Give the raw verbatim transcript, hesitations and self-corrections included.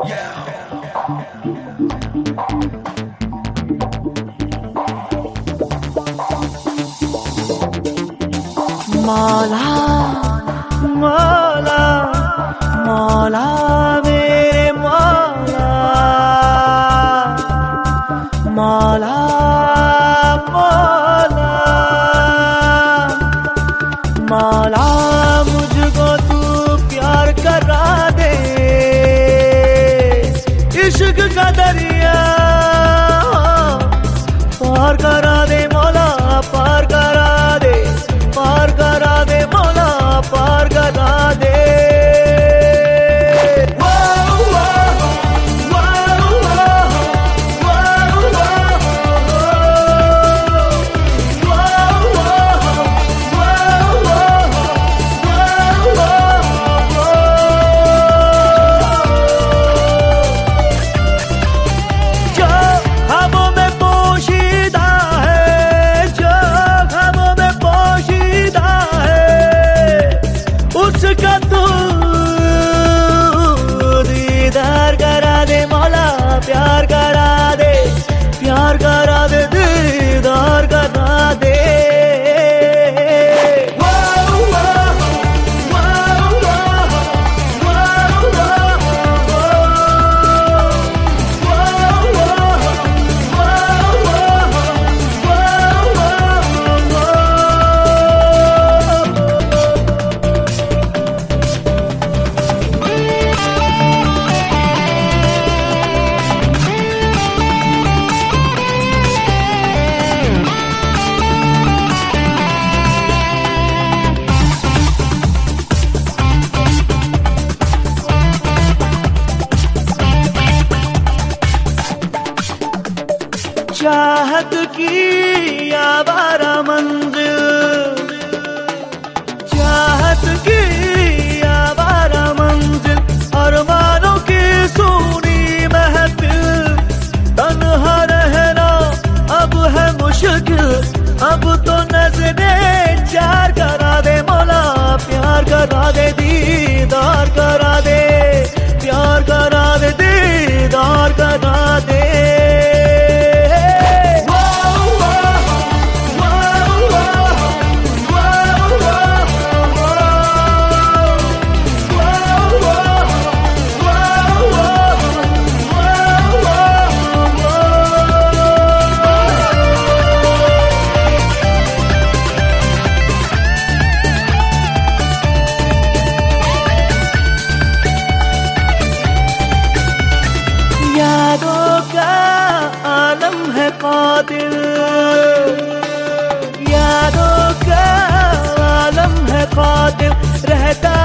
मौला मौला मौला मेरे मौला मौला मौला मौला मुझको तू प्यार करा दे, इश्क का दरिया पार करा दे मौला, पार करा दे, पार करा दे मौला, पार करा दे। उसका तू दीदार करा दे मौला, प्यार करा दे, प्यार करा दे, दीदार करा दे। चाहत की आवारा मंजिल, चाहत की आवारा मंजिल, अरमानों की सूनी महफिल, तन्हा रहना अब है मुश्किल, अब तो नजरें चार करा दे मौला, प्यार करा दे, दीदार करा दे, प्यार करा दे, दीदार करा दे। यादों का आलम है कातिल, यादों का आलम है कातिल, रहता